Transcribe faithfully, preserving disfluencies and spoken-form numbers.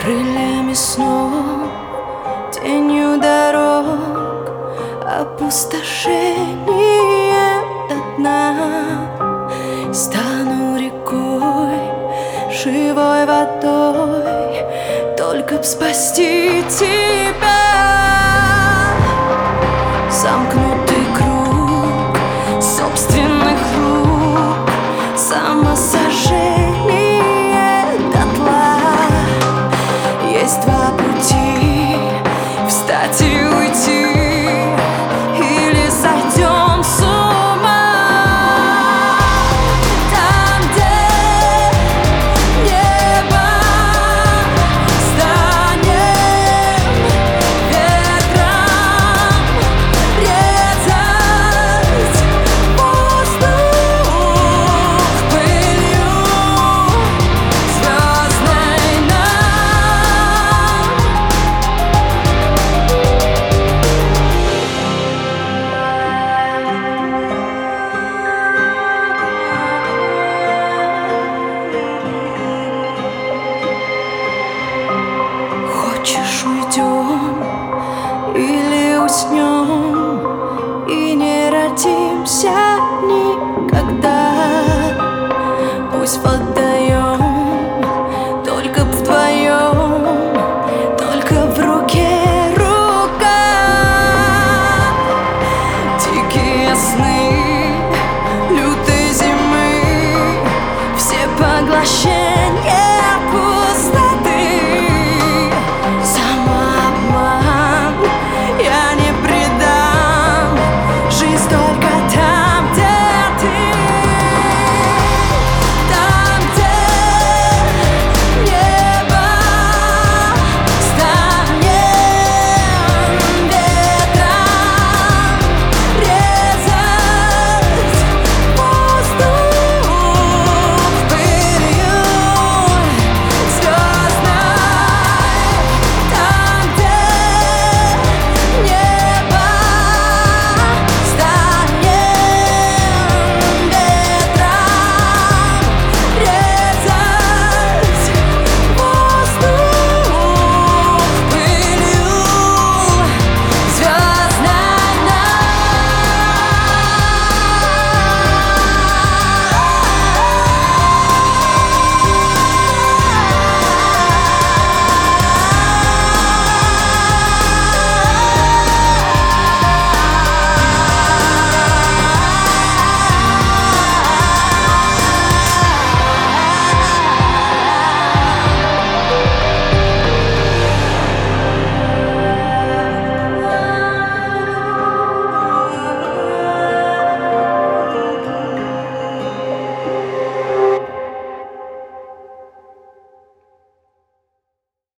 Крыльями снов, тенью дорог, опустошение до дна. Стану рекой, живой водой, только б спасти тебя. Замкнутый круг собственных рук, самосожжение дотла. Есть два пути: встать и уйти, или сойдем с ума. Там, где небо станет ветром резать воздух пылью звездной нам. Хочешь, уйдем или уснем и не родимся никогда? Пусть вода